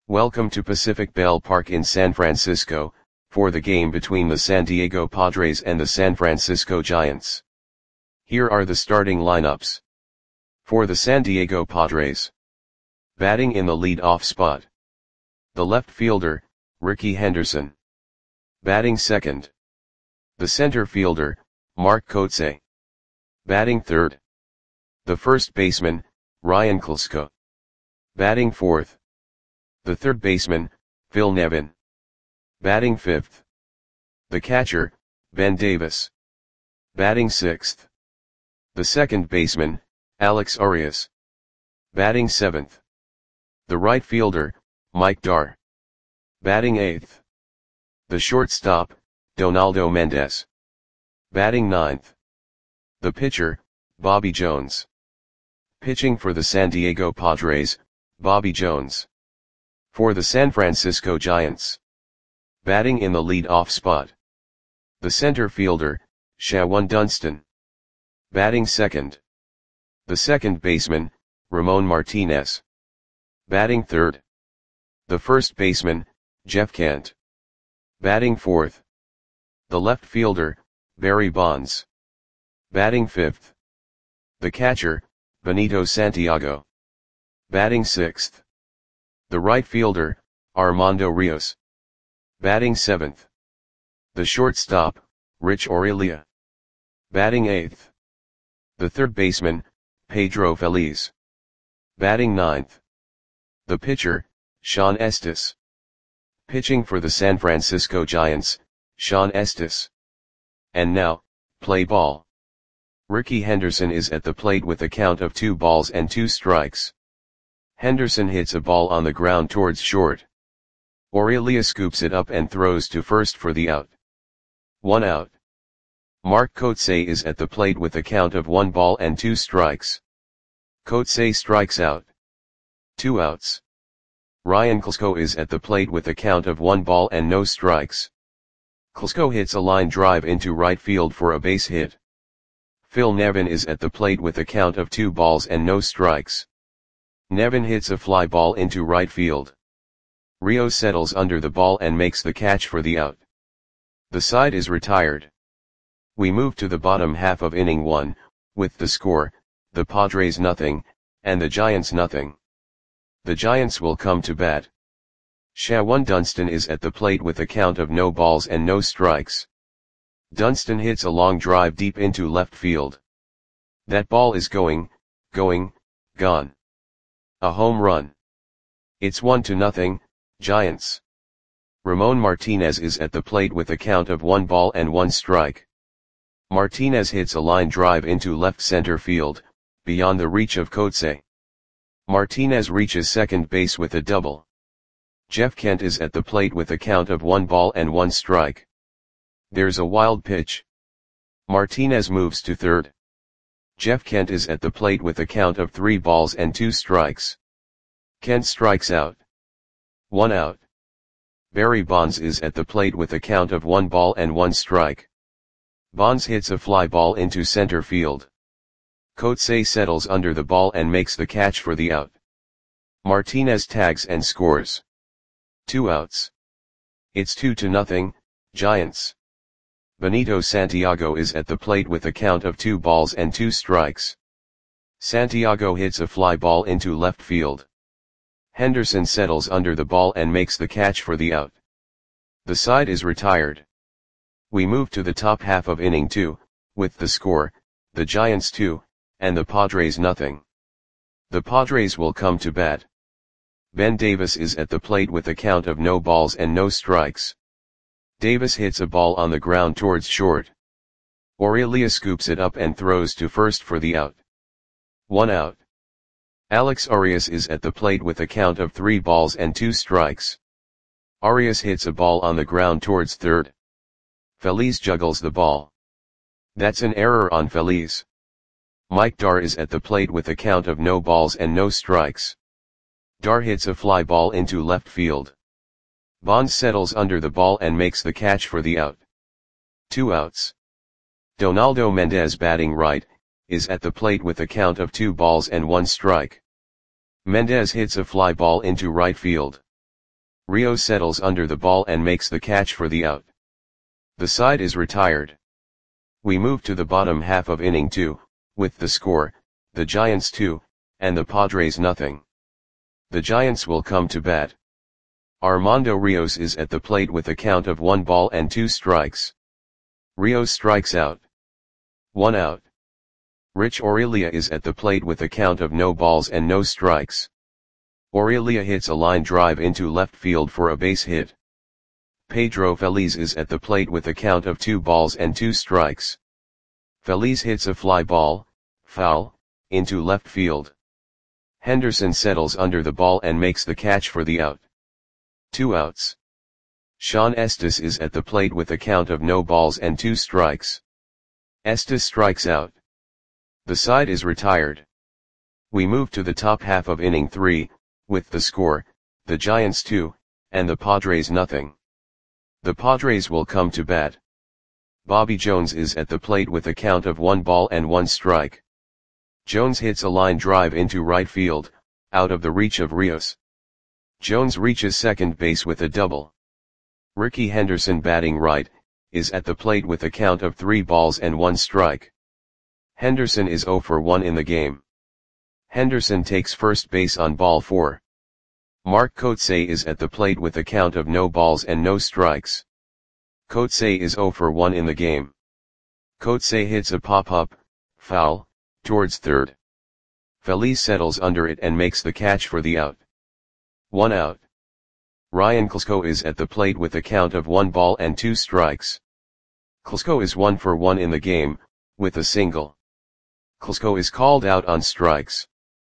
Welcome to Pacific Bell Park in San Francisco, for the game between the San Diego Padres and the San Francisco Giants. Here are the starting lineups. For the San Diego Padres. Batting in the lead-off spot. The left fielder, Rickey Henderson. Batting second. The center fielder, Mark Kotsay. Batting third. The first baseman, Ryan Klesko. Batting fourth. The third baseman, Phil Nevin. Batting fifth. The catcher, Ben Davis. Batting sixth. The second baseman, Alex Arias. Batting seventh. The right fielder, Mike Dar. Batting eighth. The shortstop, Donaldo Mendez. Batting ninth. The pitcher, Bobby Jones. Pitching for the San Diego Padres, Bobby Jones. For the San Francisco Giants. Batting in the lead-off spot. The center fielder, Shawon Dunston. Batting second. The second baseman, Ramon Martinez. Batting third. The first baseman, Jeff Kent. Batting fourth. The left fielder, Barry Bonds. Batting fifth. The catcher, Benito Santiago. Batting sixth. The right fielder, Armando Rios. Batting seventh. The shortstop, Rich Aurelia. Batting eighth. The third baseman, Pedro Feliz. Batting ninth. The pitcher, Sean Estes. Pitching for the San Francisco Giants, Sean Estes. And now, play ball. Rickey Henderson is at the plate with a count of 2 balls and 2 strikes. Henderson hits a ball on the ground towards short. Aurelia scoops it up and throws to first for the out. 1 out. Mark Kotsay is at the plate with a count of 1 ball and 2 strikes. Kotsay strikes out. 2 outs. Ryan Klesko is at the plate with a count of 1 ball and no strikes. Klesko hits a line drive into right field for a base hit. Phil Nevin is at the plate with a count of 2 balls and no strikes. Nevin hits a fly ball into right field. Rios settles under the ball and makes the catch for the out. The side is retired. We move to the bottom half of inning 1, with the score, the Padres nothing, and the Giants nothing. The Giants will come to bat. Shawon Dunston is at the plate with a count of no balls and no strikes. Dunston hits a long drive deep into left field. That ball is gone. A home run. It's 1-0, Giants. Ramon Martinez is at the plate with a count of 1 ball and 1 strike. Martinez hits a line drive into left center field, beyond the reach of Kotsay. Martinez reaches second base with a double. Jeff Kent is at the plate with a count of 1 ball and 1 strike. There's a wild pitch. Martinez moves to third. Jeff Kent is at the plate with a count of 3 balls and 2 strikes. Kent strikes out. 1 out. Barry Bonds is at the plate with a count of 1 ball and 1 strike. Bonds hits a fly ball into center field. Kotsay settles under the ball and makes the catch for the out. Martinez tags and scores. 2 outs. It's 2-0, Giants. Benito Santiago is at the plate with a count of 2 balls and 2 strikes. Santiago hits a fly ball into left field. Henderson settles under the ball and makes the catch for the out. The side is retired. We move to the top half of inning 2, with the score, the Giants 2, and the Padres nothing. The Padres will come to bat. Ben Davis is at the plate with a count of no balls and no strikes. Davis hits a ball on the ground towards short. Aurelia scoops it up and throws to first for the out. 1 out. Alex Arias is at the plate with a count of 3 balls and 2 strikes. Arias hits a ball on the ground towards third. Feliz juggles the ball. That's an error on Feliz. Mike Dar is at the plate with a count of no balls and no strikes. Dar hits a fly ball into left field. Bonds settles under the ball and makes the catch for the out. 2 outs. Donaldo Mendez, batting right, is at the plate with a count of 2 balls and 1 strike. Mendez hits a fly ball into right field. Rio settles under the ball and makes the catch for the out. The side is retired. We move to the bottom half of inning 2, with the score, the Giants 2, and the Padres nothing. The Giants will come to bat. Armando Rios is at the plate with a count of 1 ball and 2 strikes. Rios strikes out. 1 out. Rich Aurelia is at the plate with a count of no balls and no strikes. Aurelia hits a line drive into left field for a base hit. Pedro Feliz is at the plate with a count of 2 balls and 2 strikes. Feliz hits a fly ball, foul, into left field. Henderson settles under the ball and makes the catch for the out. 2 outs. Sean Estes is at the plate with a count of no balls and 2 strikes. Estes strikes out. The side is retired. We move to the top half of inning 3, with the score, the Giants 2, and the Padres nothing. The Padres will come to bat. Bobby Jones is at the plate with a count of 1 ball and 1 strike. Jones hits a line drive into right field, out of the reach of Rios. Jones reaches second base with a double. Ricky Henderson, batting right, is at the plate with a count of 3 balls and 1 strike. Henderson is 0 for 1 in the game. Henderson takes first base on ball 4. Mark Kotsay is at the plate with a count of no balls and no strikes. Kotsay is 0 for 1 in the game. Kotsay hits a pop-up, foul, towards third. Feliz settles under it and makes the catch for the out. 1 out. Ryan Klesko is at the plate with a count of 1 ball and 2 strikes. Klesko is 1 for 1 in the game, with a single. Klesko is called out on strikes.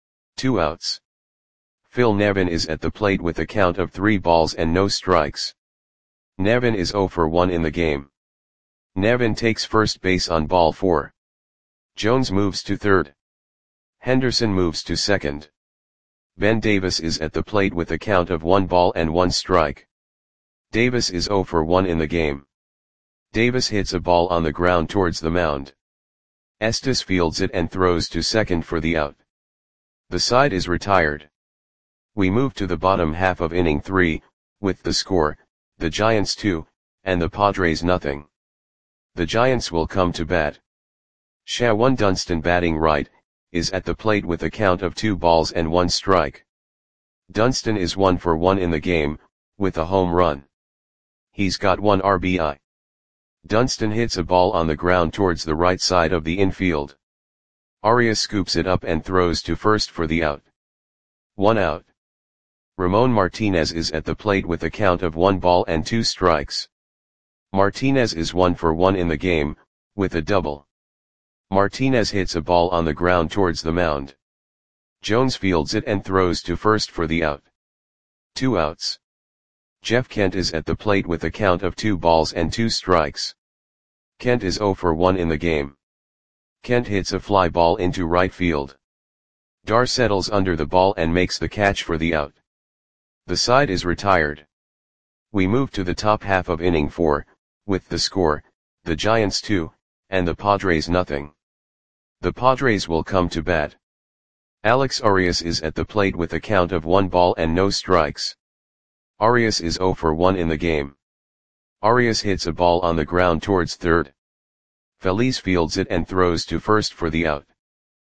2 outs. Phil Nevin is at the plate with a count of 3 balls and no strikes. Nevin is 0 for 1 in the game. Nevin takes first base on ball 4. Jones moves to third. Henderson moves to second. Ben Davis is at the plate with a count of 1 ball and 1 strike. Davis is 0 for 1 in the game. Davis hits a ball on the ground towards the mound. Estes fields it and throws to second for the out. The side is retired. We move to the bottom half of inning 3, with the score, the Giants 2, and the Padres nothing. The Giants will come to bat. Shawan Dunston, batting right, is at the plate with a count of 2 balls and 1 strike. Dunston is 1 for 1 in the game, with a home run. He's got 1 RBI. Dunston hits a ball on the ground towards the right side of the infield. Arias scoops it up and throws to first for the out. 1 out. Ramon Martinez is at the plate with a count of 1 ball and 2 strikes. Martinez is 1 for 1 in the game, with a double. Martinez hits a ball on the ground towards the mound. Jones fields it and throws to first for the out. 2 outs. Jeff Kent is at the plate with a count of 2 balls and 2 strikes. Kent is 0 for 1 in the game. Kent hits a fly ball into right field. Dar settles under the ball and makes the catch for the out. The side is retired. We move to the top half of inning 4, with the score, the Giants 2, and the Padres nothing. The Padres will come to bat. Alex Arias is at the plate with a count of 1 ball and no strikes. Arias is 0 for 1 in the game. Arias hits a ball on the ground towards third. Feliz fields it and throws to first for the out.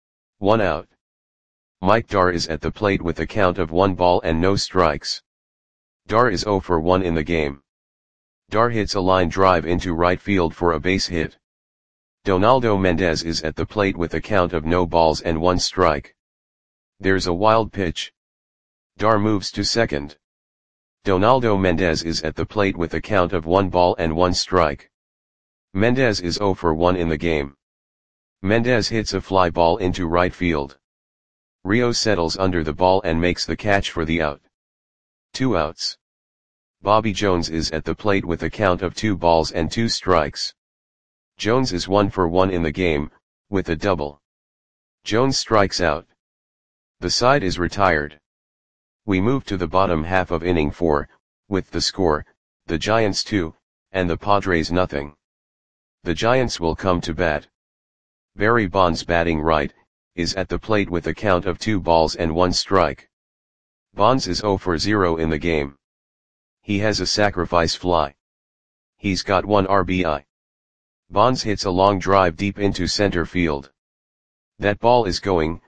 1 out. Mike Dar is at the plate with a count of 1 ball and no strikes. Dar is 0 for 1 in the game. Dar hits a line drive into right field for a base hit. Donaldo Mendez is at the plate with a count of no balls and 1 strike. There's a wild pitch. Dar moves to second. Donaldo Mendez is at the plate with a count of 1 ball and 1 strike. Mendez is 0 for 1 in the game. Mendez hits a fly ball into right field. Rio settles under the ball and makes the catch for the out. 2 outs. Bobby Jones is at the plate with a count of 2 balls and 2 strikes. Jones is 1 for 1 in the game, with a double. Jones strikes out. The side is retired. We move to the bottom half of inning 4, with the score, the Giants 2, and the Padres nothing. The Giants will come to bat. Barry Bonds, batting right, is at the plate with a count of 2 balls and 1 strike. Bonds is 0 for 0 in the game. He has a sacrifice fly. He's got 1 RBI. Bonds hits a long drive deep into center field. That ball is going,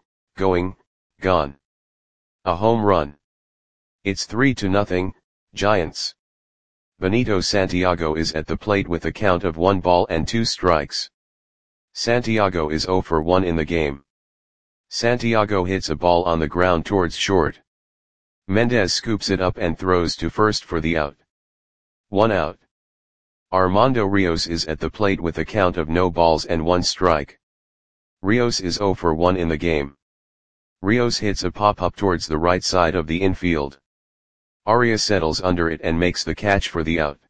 gone. A home run. It's 3-0, Giants. Benito Santiago is at the plate with a count of 1 ball and 2 strikes. Santiago is 0 for 1 in the game. Santiago hits a ball on the ground towards short. Mendez scoops it up and throws to first for the out. 1 out. Armando Rios is at the plate with a count of no balls and 1 strike. Rios is 0 for 1 in the game. Rios hits a pop-up towards the right side of the infield. Arias settles under it and makes the catch for the out.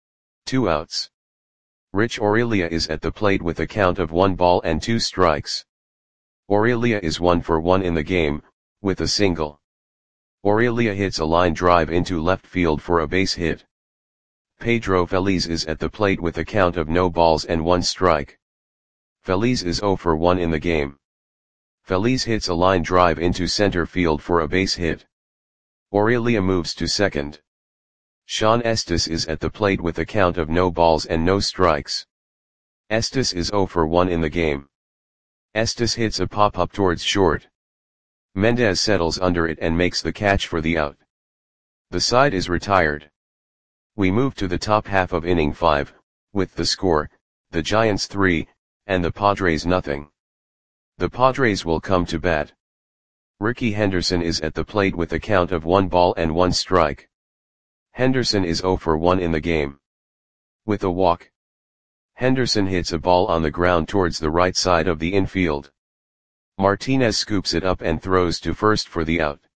2 outs. Rich Aurelia is at the plate with a count of 1 ball and 2 strikes. Aurelia is 1 for 1 in the game, with a single. Aurelia hits a line drive into left field for a base hit. Pedro Feliz is at the plate with a count of no balls and 1 strike. Feliz is 0 for 1 in the game. Feliz hits a line drive into center field for a base hit. Aurelia moves to second. Sean Estes is at the plate with a count of no balls and no strikes. Estes is 0 for 1 in the game. Estes hits a pop-up towards short. Mendez settles under it and makes the catch for the out. The side is retired. We move to the top half of inning 5, with the score, the Giants 3, and the Padres 0. The Padres will come to bat. Ricky Henderson is at the plate with a count of 1 ball and 1 strike. Henderson is 0 for 1 in the game. With a walk. Henderson hits a ball on the ground towards the right side of the infield. Martinez scoops it up and throws to first for the out.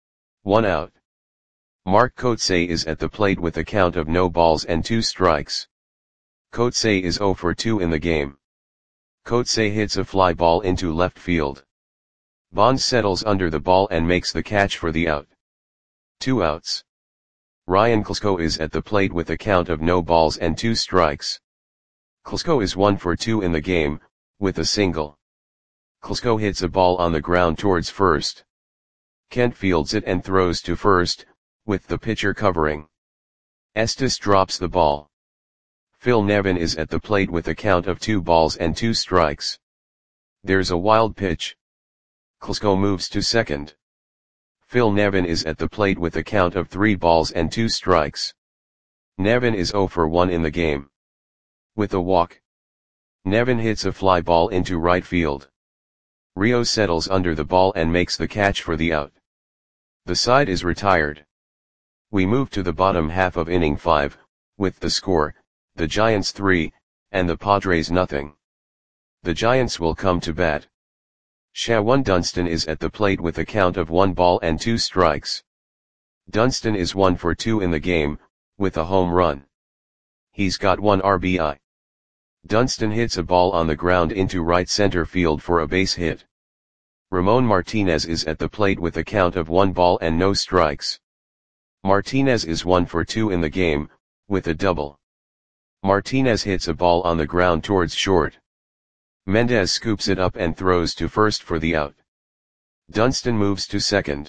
1 out. Mark Kotsay is at the plate with a count of no balls and 2 strikes. Kotsay is 0 for 2 in the game. Kotsay hits a fly ball into left field. Bonds settles under the ball and makes the catch for the out. 2 outs. Ryan Klesko is at the plate with a count of no balls and 2 strikes. Klesko is 1 for 2 in the game, with a single. Klesko hits a ball on the ground towards first. Kent fields it and throws to first, with the pitcher covering. Estes drops the ball. Phil Nevin is at the plate with a count of 2 balls and 2 strikes. There's a wild pitch. Klesko moves to second. Phil Nevin is at the plate with a count of 3 balls and 2 strikes. Nevin is 0 for 1 in the game. With a walk. Nevin hits a fly ball into right field. Rios settles under the ball and makes the catch for the out. The side is retired. We move to the bottom half of inning 5, with the score, the Giants 3, and the Padres 0. The Giants will come to bat. Shawan Dunston is at the plate with a count of 1 ball and 2 strikes. Dunston is 1 for 2 in the game, with a home run. He's got 1 RBI. Dunston hits a ball on the ground into right center field for a base hit. Ramon Martinez is at the plate with a count of 1 ball and no strikes. Martinez is 1 for 2 in the game, with a double. Martinez hits a ball on the ground towards short. Mendez scoops it up and throws to first for the out. Dunston moves to second.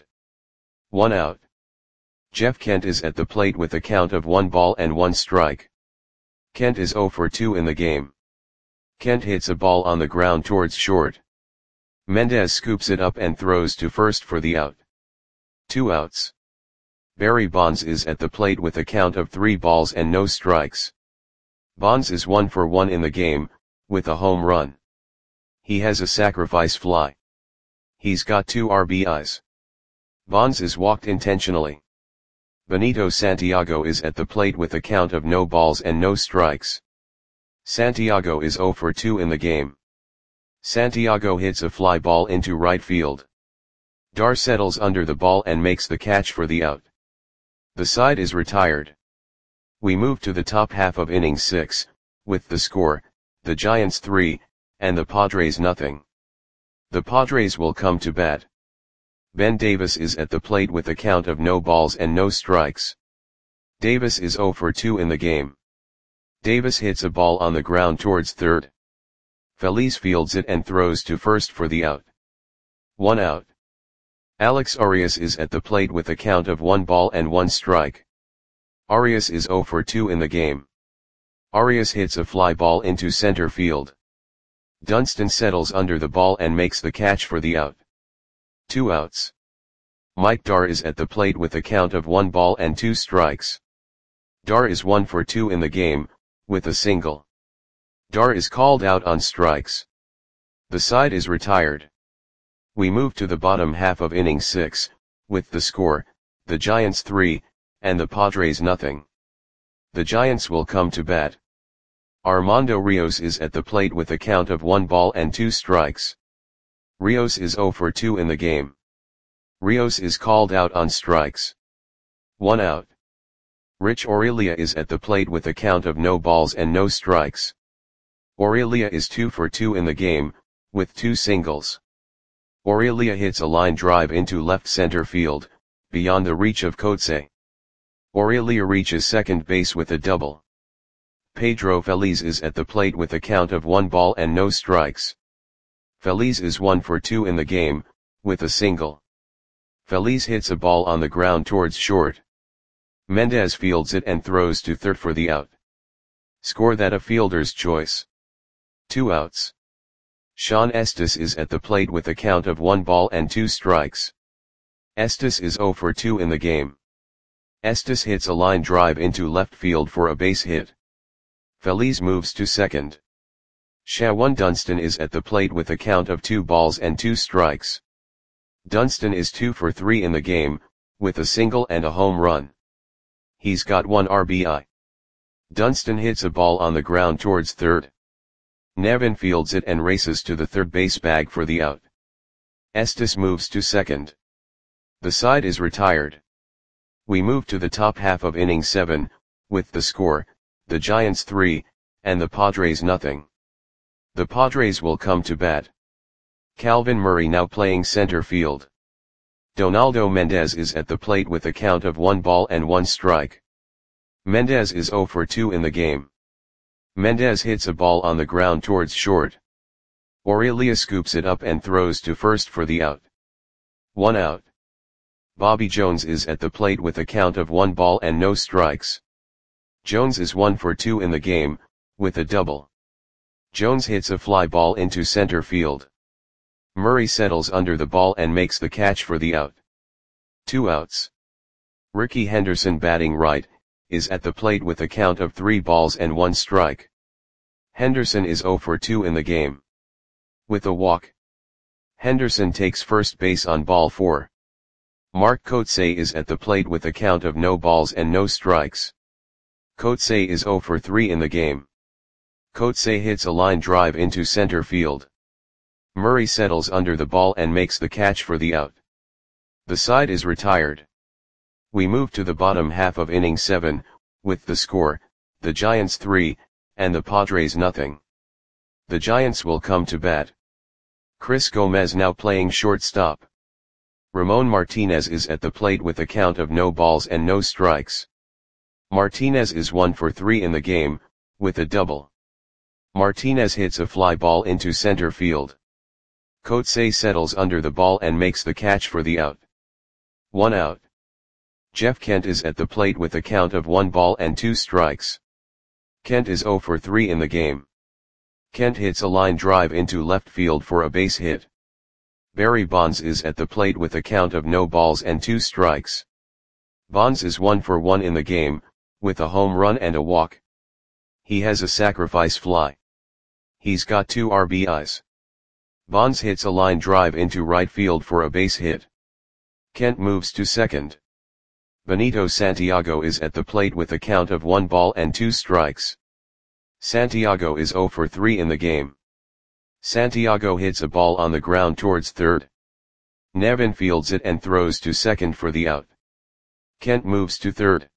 1 out. Jeff Kent is at the plate with a count of 1 ball and 1 strike. Kent is 0 for 2 in the game. Kent hits a ball on the ground towards short. Mendez scoops it up and throws to first for the out. 2 outs. Barry Bonds is at the plate with a count of 3 balls and no strikes. Bonds is 1 for 1 in the game, with a home run. He has a sacrifice fly. He's got 2 RBIs. Bonds is walked intentionally. Benito Santiago is at the plate with a count of no balls and no strikes. Santiago is 0 for 2 in the game. Santiago hits a fly ball into right field. Dar settles under the ball and makes the catch for the out. The side is retired. We move to the top half of inning 6, with the score, the Giants 3, and the Padres 0. The Padres will come to bat. Ben Davis is at the plate with a count of no balls and no strikes. Davis is 0 for 2 in the game. Davis hits a ball on the ground towards third. Feliz fields it and throws to first for the out. 1 out. Alex Arias is at the plate with a count of 1 ball and 1 strike. Arias is 0 for 2 in the game. Arias hits a fly ball into center field. Dunston settles under the ball and makes the catch for the out. 2 outs. Mike Dar is at the plate with a count of 1 ball and 2 strikes. Dar is 1 for 2 in the game, with a single. Dar is called out on strikes. The side is retired. We move to the bottom half of inning 6, with the score, the Giants 3, and the Padres nothing. The Giants will come to bat. Armando Rios is at the plate with a count of 1 ball and 2 strikes. Rios is 0 for 2 in the game. Rios is called out on strikes. 1 out. Rich Aurelia is at the plate with a count of no balls and no strikes. Aurelia is 2 for 2 in the game, with 2 singles. Aurelia hits a line drive into left center field, beyond the reach of Coetzee. Aurelia reaches second base with a double. Pedro Feliz is at the plate with a count of 1 ball and no strikes. Feliz is 1 for 2 in the game, with a single. Feliz hits a ball on the ground towards short. Mendez fields it and throws to third for the out. Score that a fielder's choice. 2 outs. Sean Estes is at the plate with a count of 1 ball and 2 strikes. Estes is 0 for 2 in the game. Estes hits a line drive into left field for a base hit. Feliz moves to second. Shawan Dunston is at the plate with a count of 2 balls and 2 strikes. Dunston is 2 for 3 in the game, with a single and a home run. He's got 1 RBI. Dunston hits a ball on the ground towards third. Nevin fields it and races to the third base bag for the out. Estes moves to second. The side is retired. We move to the top half of inning 7, with the score, the Giants 3, and the Padres nothing. The Padres will come to bat. Calvin Murray now playing center field. Donaldo Mendez is at the plate with a count of 1 ball and 1 strike. Mendez is 0 for 2 in the game. Mendez hits a ball on the ground towards short. Aurelia scoops it up and throws to first for the out. 1 out. Bobby Jones is at the plate with a count of 1 ball and no strikes. Jones is 1 for 2 in the game, with a double. Jones hits a fly ball into center field. Murray settles under the ball and makes the catch for the out. 2 outs. Ricky Henderson, batting right, is at the plate with a count of 3 balls and 1 strike. Henderson is 0 for 2 in the game. With a walk. Henderson takes first base on ball 4. Mark Coetzee is at the plate with a count of no balls and no strikes. Coetzee is 0 for 3 in the game. Coetzee hits a line drive into center field. Murray settles under the ball and makes the catch for the out. The side is retired. We move to the bottom half of inning 7, with the score, the Giants 3, and the Padres nothing. The Giants will come to bat. Chris Gomez now playing shortstop. Ramon Martinez is at the plate with a count of no balls and no strikes. Martinez is 1 for 3 in the game, with a double. Martinez hits a fly ball into center field. Coetzee settles under the ball and makes the catch for the out. 1 out. Jeff Kent is at the plate with a count of 1 ball and 2 strikes. Kent is 0 for 3 in the game. Kent hits a line drive into left field for a base hit. Barry Bonds is at the plate with a count of no balls and 2 strikes. Bonds is 1 for 1 in the game, with a home run and a walk. He has a sacrifice fly. He's got 2 RBIs. Bonds hits a line drive into right field for a base hit. Kent moves to second. Benito Santiago is at the plate with a count of 1 ball and 2 strikes. Santiago is 0 for 3 in the game. Santiago hits a ball on the ground towards third. Nevin fields it and throws to second for the out. Kent moves to third.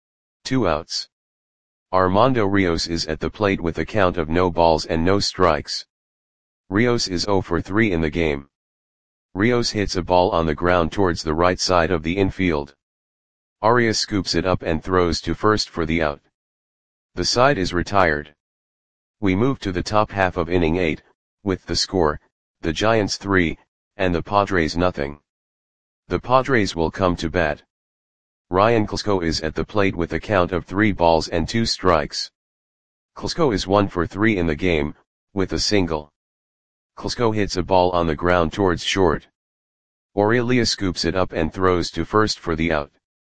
2 outs. Armando Rios is at the plate with a count of no balls and no strikes. Rios is 0 for 3 in the game. Rios hits a ball on the ground towards the right side of the infield. Arias scoops it up and throws to first for the out. The side is retired. We move to the top half of inning 8, with the score, the Giants 3, and the Padres nothing. The Padres will come to bat. Ryan Klesko is at the plate with a count of 3 balls and 2 strikes. Klesko is 1 for 3 in the game, with a single. Klesko hits a ball on the ground towards short. Aurelia scoops it up and throws to first for the out.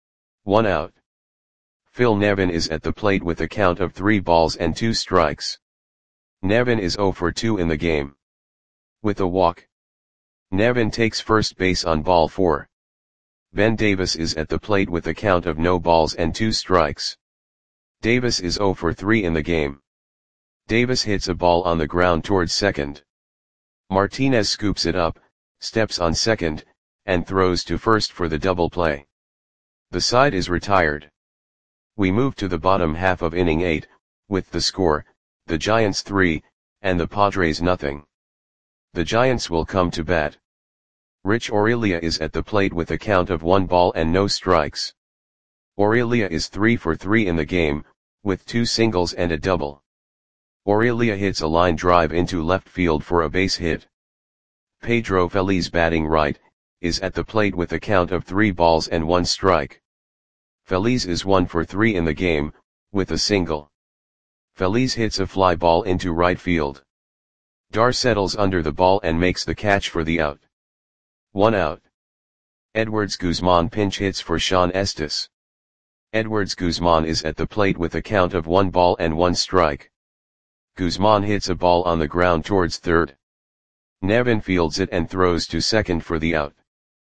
1 out. Phil Nevin is at the plate with a count of 3 balls and 2 strikes. Nevin is 0 for 2 in the game. With a walk. Nevin takes first base on ball 4. Ben Davis is at the plate with a count of no balls and 2 strikes. Davis is 0 for 3 in the game. Davis hits a ball on the ground towards second. Martinez scoops it up, steps on second, and throws to first for the double play. The side is retired. We move to the bottom half of inning 8, with the score, the Giants 3, and the Padres nothing. The Giants will come to bat. Rich Aurelia is at the plate with a count of 1 ball and no strikes. Aurelia is 3 for 3 in the game, with 2 singles and a double. Aurelia hits a line drive into left field for a base hit. Pedro Feliz, batting right, is at the plate with a count of 3 balls and 1 strike. Feliz is 1 for 3 in the game, with a single. Feliz hits a fly ball into right field. Dar settles under the ball and makes the catch for the out. 1 out. Edwards Guzman pinch hits for Sean Estes. Edwards Guzman is at the plate with a count of 1 ball and 1 strike. Guzman hits a ball on the ground towards third. Nevin fields it and throws to second for the out.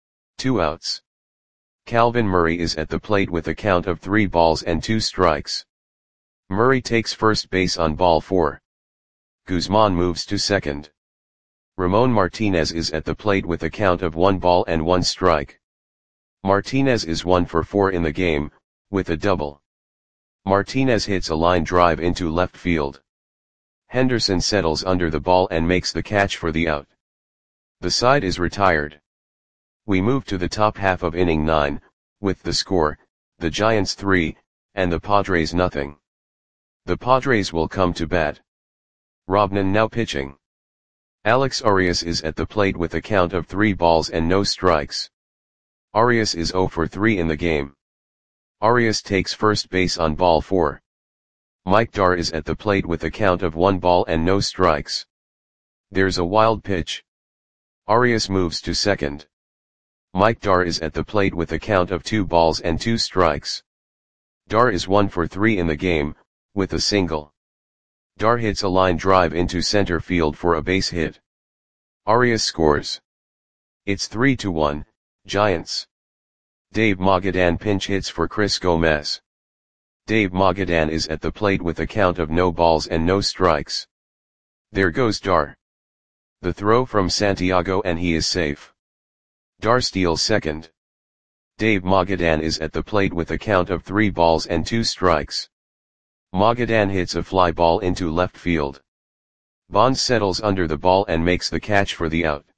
2 outs. Calvin Murray is at the plate with a count of 3 balls and 2 strikes. Murray takes first base on ball 4. Guzman moves to second. Ramon Martinez is at the plate with a count of 1 ball and 1 strike. Martinez is 1 for 4 in the game, with a double. Martinez hits a line drive into left field. Henderson settles under the ball and makes the catch for the out. The side is retired. We move to the top half of inning 9, with the score, the Giants 3, and the Padres nothing. The Padres will come to bat. Robnan now pitching. Alex Arias is at the plate with a count of 3 balls and no strikes. Arias is 0 for 3 in the game. Arias takes first base on ball 4. Mike Dar is at the plate with a count of 1 ball and no strikes. There's a wild pitch. Arias moves to second. Mike Dar is at the plate with a count of 2 balls and 2 strikes. Dar is 1 for 3 in the game, with a single. Dar hits a line drive into center field for a base hit. Arias scores. It's 3-1, Giants. Dave Magadan pinch hits for Chris Gomez. Dave Magadan is at the plate with a count of no balls and no strikes. There goes Dar. The throw from Santiago and he is safe. Dar steals second. Dave Magadan is at the plate with a count of 3 balls and 2 strikes. Magadan hits a fly ball into left field. Bonds settles under the ball and makes the catch for the out.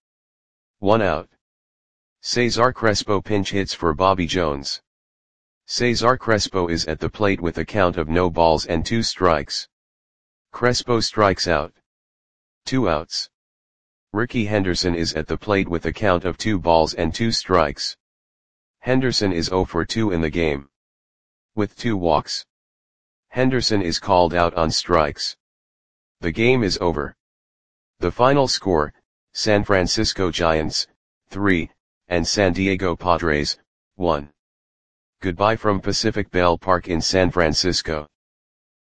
1 out. Cesar Crespo pinch hits for Bobby Jones. Cesar Crespo is at the plate with a count of no balls and 2 strikes. Crespo strikes out. 2 outs. Ricky Henderson is at the plate with a count of 2 balls and 2 strikes. Henderson is 0 for 2 in the game. With 2 walks. Henderson is called out on strikes. The game is over. The final score, San Francisco Giants, 3, and San Diego Padres, 1. Goodbye from Pacific Bell Park in San Francisco.